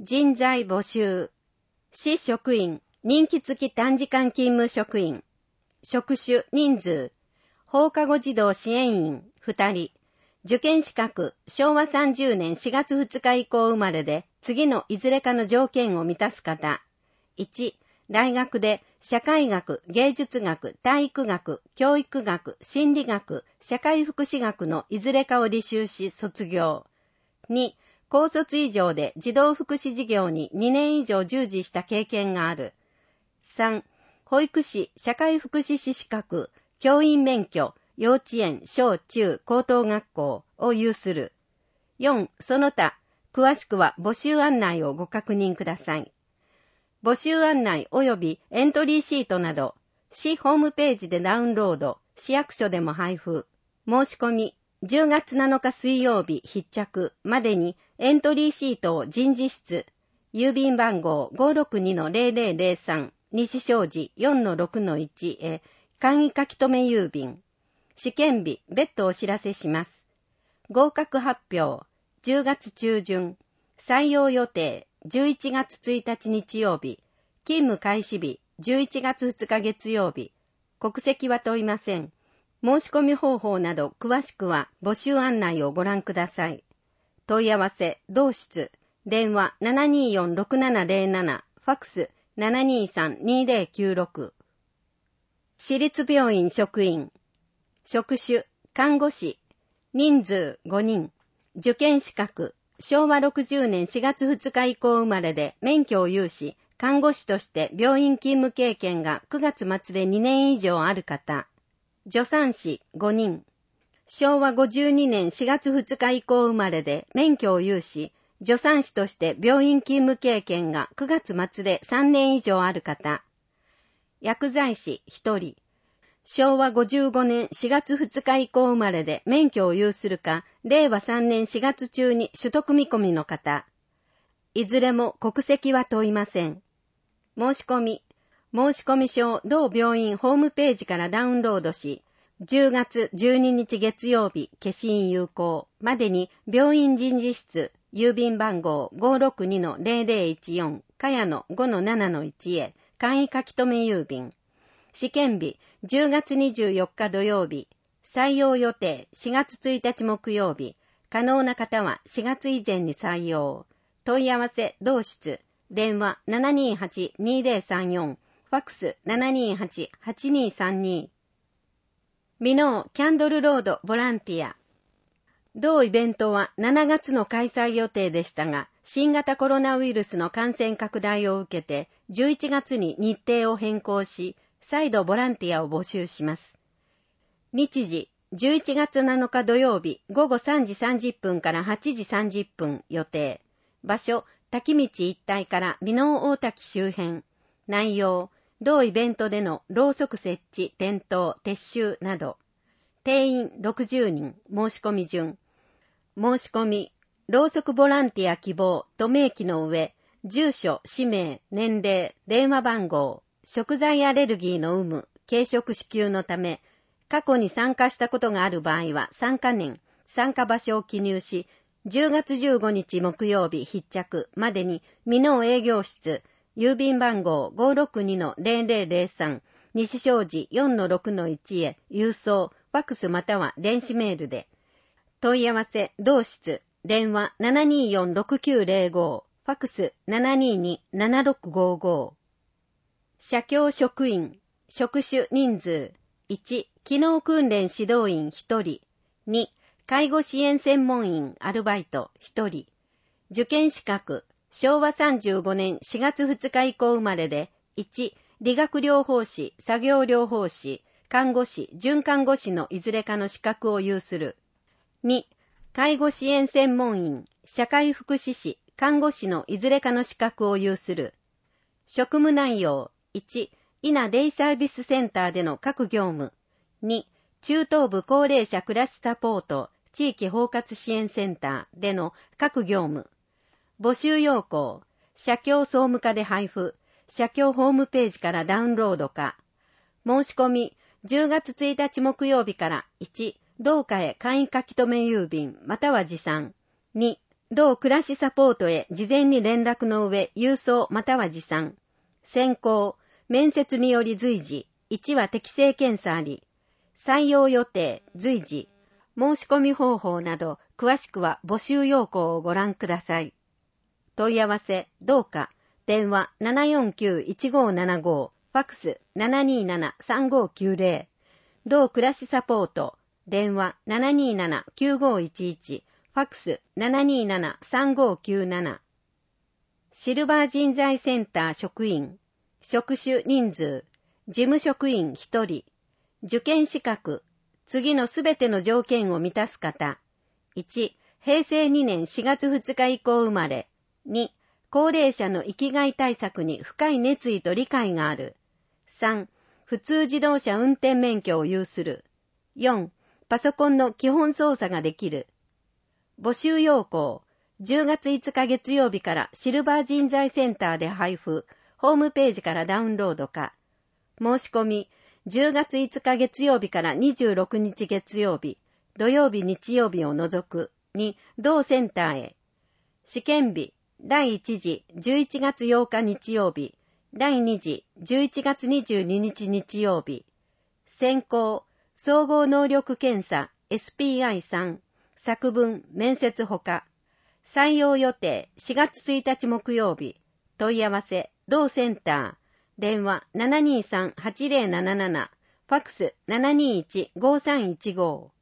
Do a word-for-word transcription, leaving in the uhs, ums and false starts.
人材募集。市職員、任期付き短時間勤務職員。職種、人数。放課後児童支援員、ふたり。受験資格、しょうわさんじゅうねんしがつふつか以降生まれで、次のいずれかの条件を満たす方。いち、大学で社会学、芸術学、体育学、教育学、心理学、社会福祉学のいずれかを履修し卒業。に、高卒以上で児童福祉事業ににねん以上従事した経験がある。さん、保育士、社会福祉士資格、教員免許、幼稚園、小中、高等学校を有する。よん、その他、詳しくは募集案内をご確認ください。募集案内及びエントリーシートなど、市ホームページでダウンロード、市役所でも配布。申し込み、じゅうがつなのか水曜日必着までにエントリーシートを人事室、郵便番号 ごーろくにのゼロゼロゼロさん 西小路 よんのろくのいち へ簡易書き留め郵便。試験日、別途お知らせします。合格発表、じゅうがつ中旬。採用予定、じゅういちがつついたち日曜日。勤務開始日、じゅういちがつふつか月曜日。国籍は問いません。申し込み方法など詳しくは募集案内をご覧ください。問い合わせ、同室、電話 ななにーよんろくななゼロなな、ファックス ななにーさんにーゼロきゅうろく。私立病院職員。職種、看護師。人数ごにん。受験資格、しょうわろくじゅうねんしがつふつか以降生まれで免許を有し、看護師として病院勤務経験がくがつ末でにねん以上ある方。助産師ごにん。しょうわごじゅうにねんしがつふつか以降生まれで免許を有し、助産師として病院勤務経験がくがつ末でさんねん以上ある方。薬剤師ひとり。しょうわごじゅうごねんしがつふつか以降生まれで免許を有するか、れいわさんねんしがつ中に取得見込みの方。いずれも国籍は問いません。申し込み。申込書を同病院ホームページからダウンロードし、じゅうがつじゅうににち月曜日消印有効までに病院人事室、郵便番号 ごーろくにのゼロゼロいちよん、茅野 ごのななのいち へ簡易書き留め郵便。試験日じゅうがつにじゅうよっか土曜日。採用予定しがつついたち木曜日。可能な方はしがつ以前に採用。問い合わせ同室。電話 ななにーはちにーゼロさんよん。ファックス ななにーはちはちにーさんに。ミノーキャンドルロードボランティア。同イベントはしちがつの開催予定でしたが、新型コロナウイルスの感染拡大を受けて、じゅういちがつに日程を変更し、再度ボランティアを募集します。日時、じゅういちがつなのか土曜日ごごさんじさんじゅっぷんからはちじさんじゅっぷん予定。場所、滝道一帯から美濃大滝周辺。内容、同イベントでのろうそく設置、点灯、撤収など。定員ろくじゅうにん、申し込み順。申し込み、ろうそくボランティア希望と明記の上、住所、氏名、年齢、電話番号、食材アレルギーの有無、軽食支給のため、過去に参加したことがある場合は参加年、参加場所を記入し、じゅうがつじゅうごにち木曜日必着までに美濃営業室、郵便番号 ごーろくにのゼロゼロゼロさん、西小路 よんのろくのいち へ郵送、ファックスまたは電子メールで。問い合わせ、同室、電話 ななにーよんろくきゅうゼロご、ファックス ななにーにーななろくごご。社協職員、職種人数、いち、機能訓練指導員ひとり、に、介護支援専門員アルバイトひとり、受験資格、しょうわさんじゅうごねんしがつふつか以降生まれで、いち、理学療法士、作業療法士、看護師、准看護師のいずれかの資格を有する。に、介護支援専門員、社会福祉士、看護師のいずれかの資格を有する。職務内容、いち、伊那デイサービスセンターでの各業務。に、中東部高齢者暮らしサポート、地域包括支援センターでの各業務。募集要項、社協総務課で配布、社協ホームページからダウンロードか。申し込み、じゅうがつついたち木曜日からいち、同課へ簡易書き留め郵便または持参。に、 同暮らしサポートへ事前に連絡の上、郵送または持参。選考、面接により随時、いちは適正検査あり。採用予定、随時。申し込み方法など、詳しくは募集要項をご覧ください。問い合わせ、どうか、電話 ななよんきゅういちごーななご、ファックス ななにーななさんごーきゅうぜろ、同暮らしサポート、電話 ななにーななきゅうごーいちいち、ファックス ななにーななさんごーきゅうなな。シルバー人材センター職員、職種人数、事務職員ひとり、受験資格、次のすべての条件を満たす方。いち、平成にねんしがつふつか以降生まれ。に、高齢者の生きがい対策に深い熱意と理解がある。さん、普通自動車運転免許を有する。よん、パソコンの基本操作ができる。募集要項、じゅうがついつか月曜日からシルバー人材センターで配布、ホームページからダウンロードか。申し込み、じゅうがついつか月曜日からにじゅうろくにち月曜日、土曜日日曜日を除くに同センターへ。試験日、だいいち次じゅういちがつようか日曜日、だいに次じゅういちがつにじゅうににち日曜日。選考、総合能力検査 エスピーアイさん、作文、面接ほか。採用予定しがつついたち木曜日。問い合わせ、同センター。電話 ななにーさんはちぜろなななな、ファックス ななにーいちごーさんいちご。